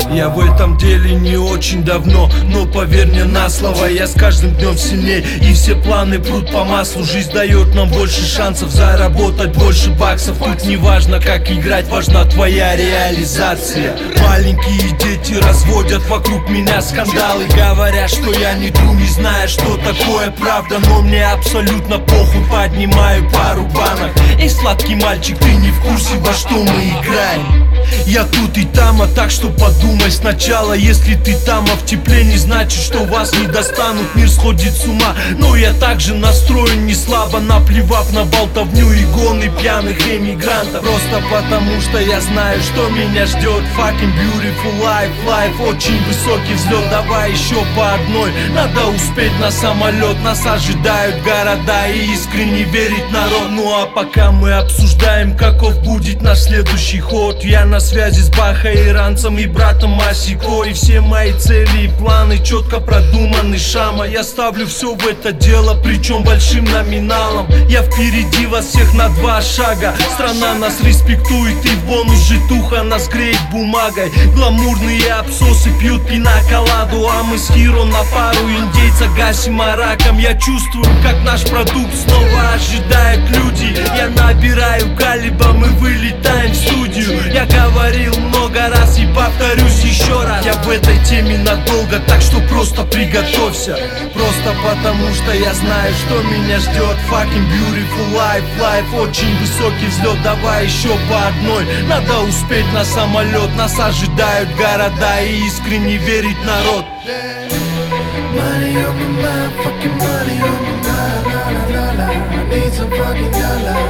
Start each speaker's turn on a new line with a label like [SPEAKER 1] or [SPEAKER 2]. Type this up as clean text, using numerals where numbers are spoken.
[SPEAKER 1] Я в этом деле не очень давно, но поверь мне на слово, я с каждым днем сильней, и все планы прут по маслу. Жизнь дает нам больше шансов заработать больше баксов. Тут не важно как играть, важна твоя реализация. Маленькие дети разводят вокруг меня скандалы, говорят, что я не тру, не зная, что такое правда. Но мне абсолютно похуй, поднимаю пару банок. Эй, сладкий мальчик, ты не в курсе, во что мы играем? Я тут и там, а так что подумай сначала. Если ты там, а в тепле, не значит, что вас не достанут. Мир сходит с ума, но я также настроен не слабо, наплевав на болтовню и гоны пьяных эмигрантов. Просто потому что я знаю, что меня ждет. Fucking beautiful life, life, очень высокий взлет. Давай еще по одной, надо успеть на самолет. Нас ожидают города и искренне верить народ. Ну а пока мы обсуждаем, каков будет наш следующий ход, я на связи с Баха, иранцем и братом Масико. И все мои цели и планы четко продуманы Шама. Я ставлю все в это дело, причем большим номиналом. Я впереди вас всех на 2 шага. Страна нас респектует, и в бонус житуха нас греет бумагой. Гламурные абсосы пьют пинаколаду, а мы с Хиро на пару индейца гасим араком. Я чувствую, как наш продукт снова ожидают люди. Я набираю калиба, мы вылетаем в студию. Я говорил много раз и повторюсь еще раз, я в этой теме надолго, так что просто приготовься. Просто потому что я знаю, что меня ждет. Fucking beautiful life, life, очень высокий взлет. Давай еще по одной, надо успеть на самолет. Нас ожидают города и искренне верить народ.
[SPEAKER 2] Money on my mind, fucking money on my mind, la la la la. I need some fucking dollar.